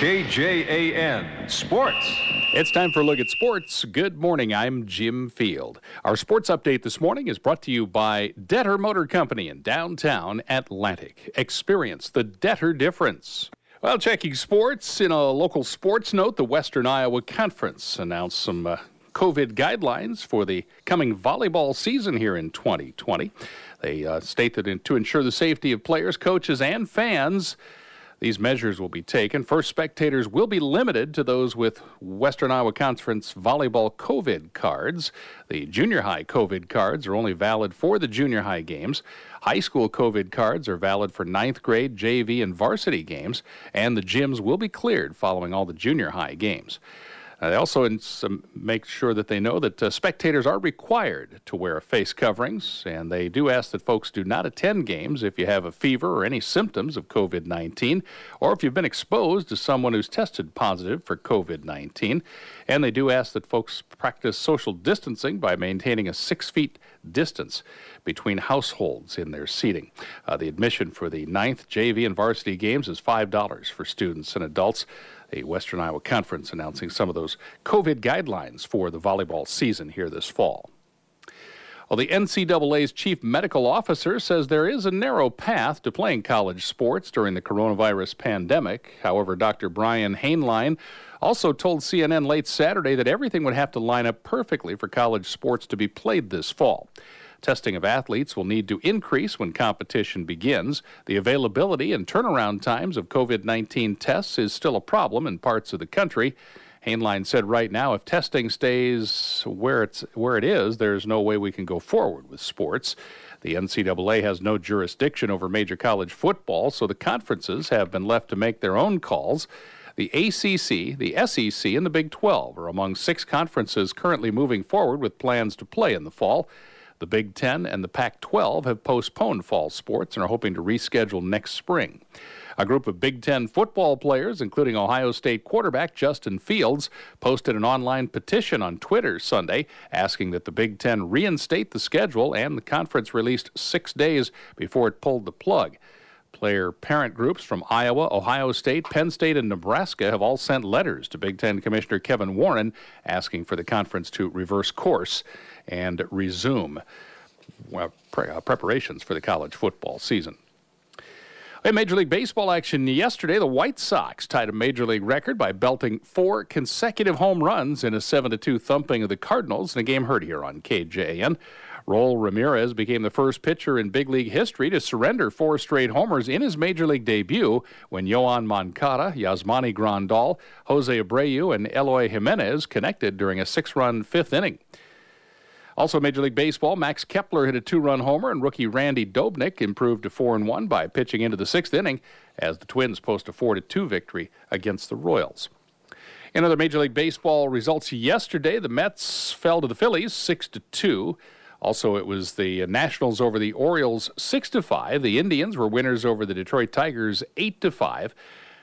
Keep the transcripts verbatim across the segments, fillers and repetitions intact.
K J A N Sports. It's time for a look at sports. Good morning. I'm Jim Field. Our sports update this morning is brought to you by Detter Motor Company in downtown Atlantic. Experience the Detter difference. Well, checking sports, in a local sports note, the Western Iowa Conference announced some uh, COVID guidelines for the coming volleyball season here in twenty twenty. They uh, state that in, to ensure the safety of players, coaches, and fans, these measures will be taken. First, spectators will be limited to those with Western Iowa Conference volleyball COVID cards. The junior high COVID cards are only valid for the junior high games. High school COVID cards are valid for ninth grade, J V, and varsity games, and the gyms will be cleared following all the junior high games. Uh, they also um, make sure that they know that uh, spectators are required to wear face coverings, and they do ask that folks do not attend games if you have a fever or any symptoms of COVID nineteen, or if you've been exposed to someone who's tested positive for COVID nineteen. And they do ask that folks practice social distancing by maintaining a six feet distance between households in their seating. Uh, the admission for the ninth J V and varsity games is five dollars for students and adults. A Western Iowa Conference announcing some of those COVID guidelines for the volleyball season here this fall. Well, the N C double A's chief medical officer says there is a narrow path to playing college sports during the coronavirus pandemic. However, Doctor Brian Hainline also told C N N late Saturday that everything would have to line up perfectly for college sports to be played this fall. Testing of athletes will need to increase when competition begins. The availability and turnaround times of COVID nineteen tests is still a problem in parts of the country. Hainline said right now, if testing stays where it's where it is, there's no way we can go forward with sports. The N C double A has no jurisdiction over major college football, so the conferences have been left to make their own calls. The A C C, the S E C, and the Big twelve are among six conferences currently moving forward with plans to play in the fall. The Big Ten and the Pac twelve have postponed fall sports and are hoping to reschedule next spring. A group of Big Ten football players, including Ohio State quarterback Justin Fields, posted an online petition on Twitter Sunday asking that the Big Ten reinstate the schedule, and the conference released six days before it pulled the plug. Player parent groups from Iowa, Ohio State, Penn State, and Nebraska have all sent letters to Big Ten Commissioner Kevin Warren asking for the conference to reverse course and resume well, pre- uh, preparations for the college football season. In Major League Baseball action yesterday, the White Sox tied a Major League record by belting four consecutive home runs in a seven to two thumping of the Cardinals in a game heard here on K J A N. Raul Ramirez became the first pitcher in big league history to surrender four straight homers in his Major League debut when Yoan Moncada, Yasmani Grandal, Jose Abreu, and Eloy Jimenez connected during a six-run fifth inning. Also, Major League Baseball, Max Kepler hit a two-run homer, and rookie Randy Dobnik improved to four and one by pitching into the sixth inning as the Twins post a four to two victory against the Royals. In other Major League Baseball results yesterday, the Mets fell to the Phillies six to two. Also, it was the Nationals over the Orioles six to five. The Indians were winners over the Detroit Tigers eight to five.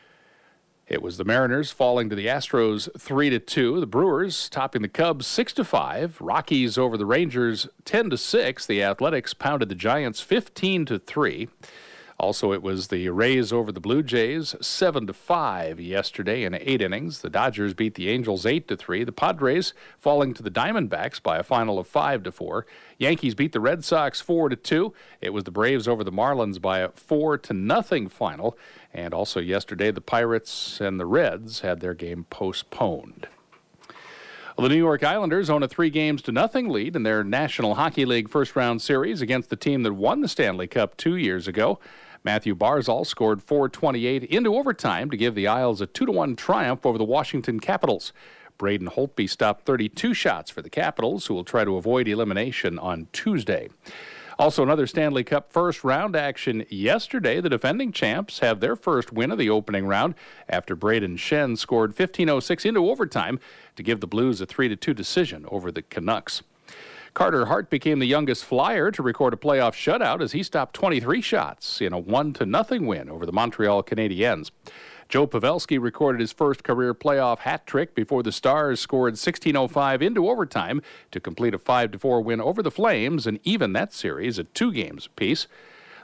It was the Mariners falling to the Astros three to two. The Brewers topping the Cubs six to five. Rockies over the Rangers ten to six. The Athletics pounded the Giants fifteen to three. Also, it was the Rays over the Blue Jays seven to five yesterday in eight innings. The Dodgers beat the Angels eight to three. The Padres falling to the Diamondbacks by a final of five to four. Yankees beat the Red Sox four to two. It was the Braves over the Marlins by a four to nothing final. And also yesterday, the Pirates and the Reds had their game postponed. Well, the New York Islanders own a three games to nothing lead in their National Hockey League first-round series against the team that won the Stanley Cup two years ago. Matthew Barzal scored four twenty-eight into overtime to give the Isles a two to one triumph over the Washington Capitals. Braden Holtby stopped thirty-two shots for the Capitals, who will try to avoid elimination on Tuesday. Also, another Stanley Cup first-round action yesterday. The defending champs have their first win of the opening round after Braden Shen scored fifteen oh six into overtime to give the Blues a three to two decision over the Canucks. Carter Hart became the youngest Flyer to record a playoff shutout as he stopped twenty-three shots in a one to nothing win over the Montreal Canadiens. Joe Pavelski recorded his first career playoff hat trick before the Stars scored sixteen oh five into overtime to complete a five to four win over the Flames and even that series at two games apiece.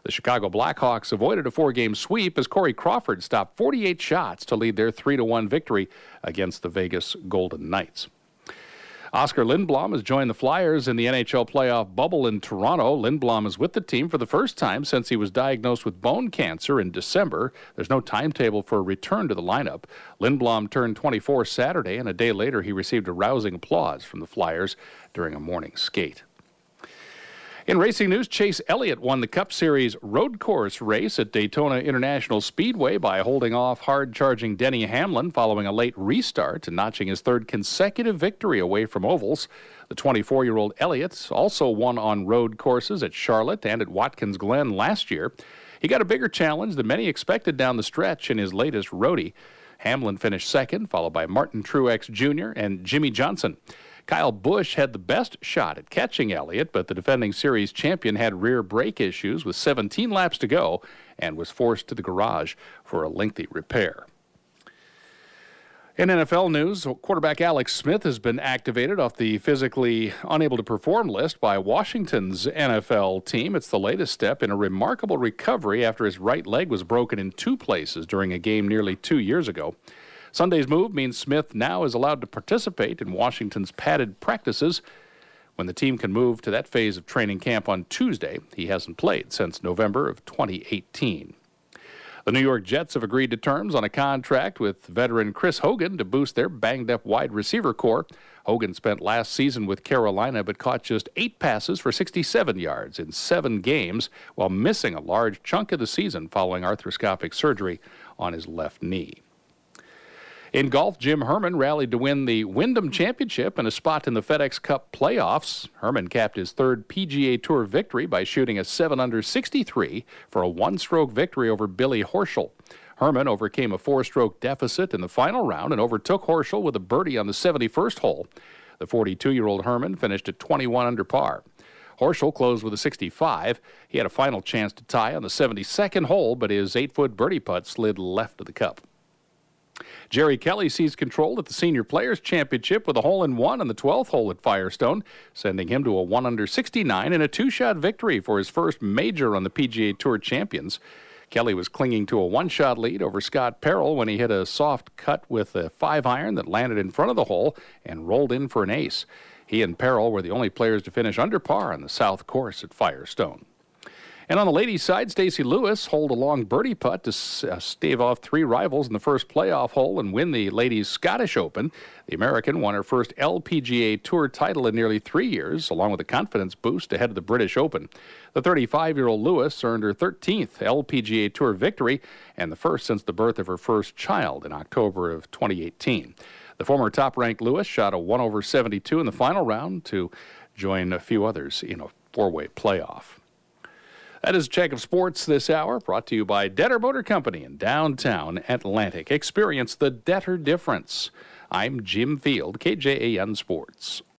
The Chicago Blackhawks avoided a four-game sweep as Corey Crawford stopped forty-eight shots to lead their three to one victory against the Vegas Golden Knights. Oscar Lindblom has joined the Flyers in the N H L playoff bubble in Toronto. Lindblom is with the team for the first time since he was diagnosed with bone cancer in December. There's no timetable for a return to the lineup. Lindblom turned twenty-four Saturday, and a day later he received a rousing applause from the Flyers during a morning skate. In racing news, Chase Elliott won the Cup Series road course race at Daytona International Speedway by holding off hard-charging Denny Hamlin following a late restart and notching his third consecutive victory away from ovals. The twenty-four-year-old Elliott also won on road courses at Charlotte and at Watkins Glen last year. He got a bigger challenge than many expected down the stretch in his latest roadie. Hamlin finished second, followed by Martin Truex Junior and Jimmy Johnson. Kyle Busch had the best shot at catching Elliott, but the defending series champion had rear brake issues with seventeen laps to go and was forced to the garage for a lengthy repair. In N F L news, quarterback Alex Smith has been activated off the physically unable to perform list by Washington's N F L team. It's the latest step in a remarkable recovery after his right leg was broken in two places during a game nearly two years ago. Sunday's move means Smith now is allowed to participate in Washington's padded practices. When the team can move to that phase of training camp on Tuesday, he hasn't played since November of twenty eighteen. The New York Jets have agreed to terms on a contract with veteran Chris Hogan to boost their banged-up wide receiver core. Hogan spent last season with Carolina but caught just eight passes for sixty-seven yards in seven games while missing a large chunk of the season following arthroscopic surgery on his left knee. In golf, Jim Herman rallied to win the Wyndham Championship and a spot in the FedEx Cup playoffs. Herman capped his third P G A Tour victory by shooting a seven under sixty-three for a one-stroke victory over Billy Horschel. Herman overcame a four-stroke deficit in the final round and overtook Horschel with a birdie on the seventy-first hole. The forty-two-year-old Herman finished at twenty-one under par. Horschel closed with a sixty-five. He had a final chance to tie on the seventy-second hole, but his eight-foot birdie putt slid left of the cup. Jerry Kelly seized control at the Senior Players Championship with a hole-in-one on the twelfth hole at Firestone, sending him to a one under sixty-nine and a two-shot victory for his first major on the P G A Tour Champions. Kelly was clinging to a one-shot lead over Scott Perrell when he hit a soft cut with a five-iron that landed in front of the hole and rolled in for an ace. He and Perrell were the only players to finish under par on the South Course at Firestone. And on the ladies' side, Stacey Lewis holed a long birdie putt to uh, stave off three rivals in the first playoff hole and win the Ladies' Scottish Open. The American won her first L P G A Tour title in nearly three years, along with a confidence boost ahead of the British Open. The thirty-five-year-old Lewis earned her thirteenth L P G A Tour victory and the first since the birth of her first child in October of twenty eighteen. The former top-ranked Lewis shot a one over seventy-two in the final round to join a few others in a four-way playoff. That is a check of sports this hour, brought to you by Detter Motor Company in downtown Atlantic. Experience the Detter difference. I'm Jim Field, K J A N Sports.